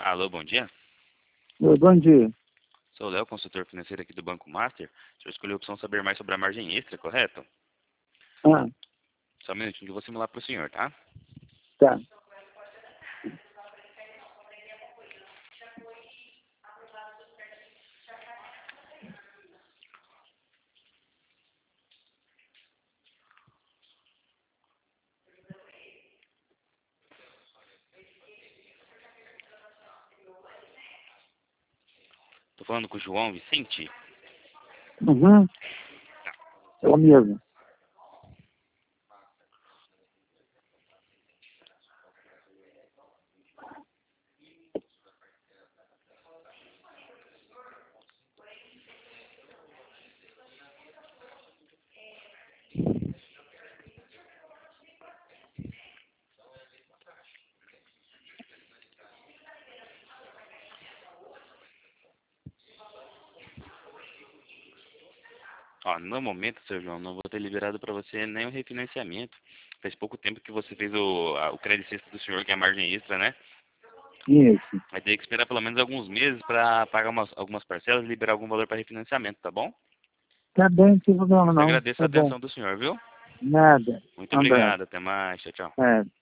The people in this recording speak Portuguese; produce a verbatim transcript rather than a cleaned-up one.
Alô, bom dia. Oi, bom dia. Sou o Léo, consultor financeiro aqui do Banco Master. O senhor escolheu a opção saber mais sobre a margem extra, correto? Ah, Só um minutinho que eu vou simular para o senhor, tá? tá. Tô falando com o João Vicente. Uhum. É o mesmo. Ó, no momento, seu João, não vou ter liberado para você nenhum refinanciamento. Faz pouco tempo que você fez o, a- o crédito extra do senhor, que é a margem extra, né? Isso. Vai ter que esperar pelo menos alguns meses para pagar umas, algumas parcelas e liberar algum valor para refinanciamento, tá bom? Tá bem, não tem problema Eu não. agradeço a Tá bom. atenção do senhor, viu? Nada. Muito Um abraço. obrigado, até mais, tchau, tchau. É.